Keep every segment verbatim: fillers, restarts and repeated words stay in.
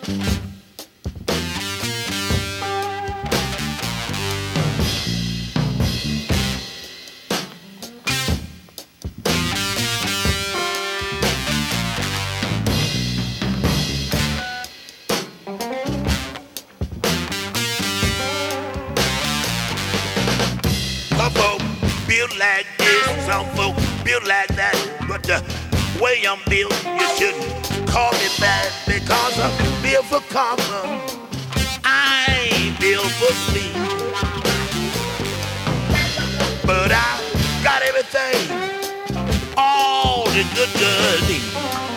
Some folk build like this, some folk build like that. But the way I'm built, you shouldn't call me bad because I'm built for comfort. I ain't built for speed, but I got everything all the good girls need.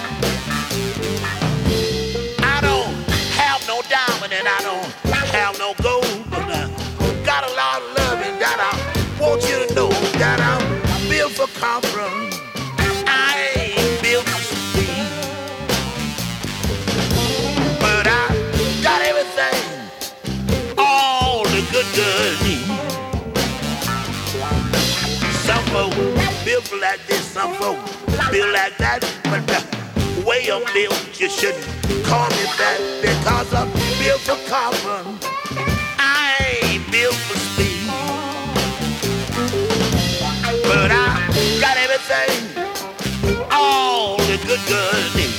I don't have no diamond and I don't have no gold, but I got a lot of loving that I want you to know that I'm built for comfort. I ain't built for speed, but I got everything all the good girls need. Some folk built like this, some folk built like that, but the way I'm built, you shouldn't call me that because I'm built for comfort. I ain't built for speed, but I got everything all the good girls need.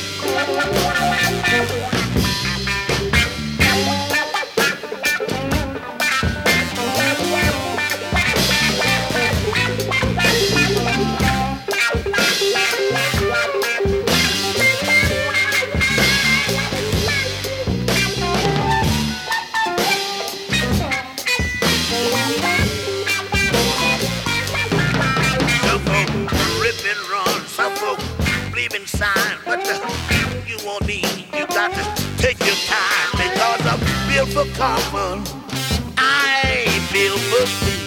Sign, but uh, you won't need, you got to take your time because I'm built for comfort. I ain't built for speed,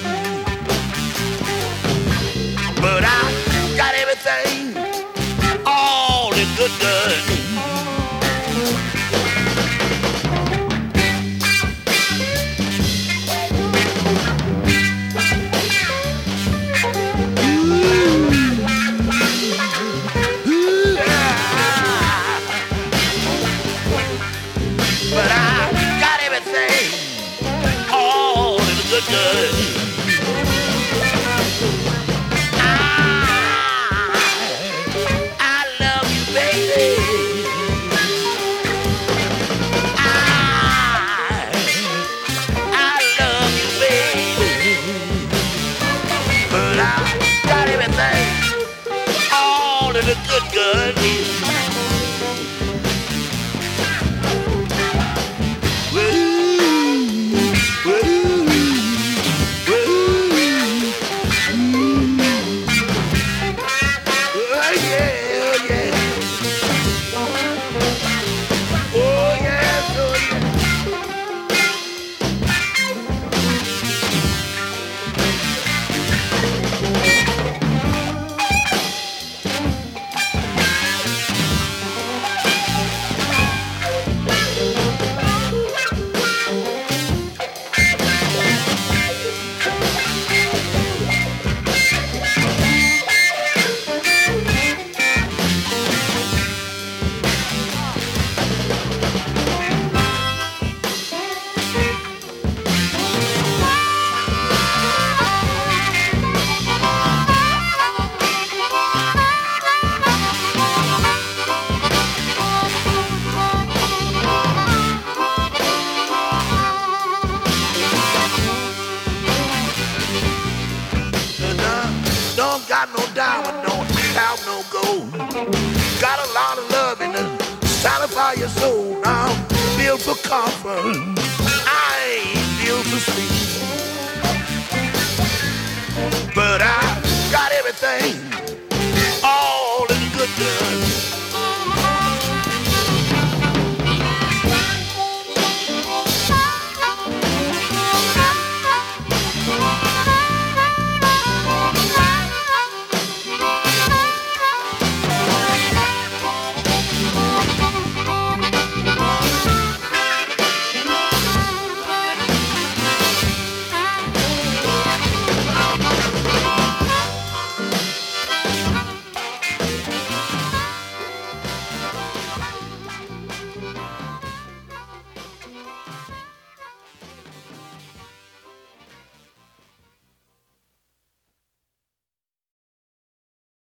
but I got everything all the good girls need. But I got everything, all of the good good. I, I love you, baby. I, I love you, baby. But I got everything, all of the good good. Got no diamond, don't have no gold. Got a lot of love in the satisfy your soul. Now I'm built for comfort. I ain't built for speed, but I got everything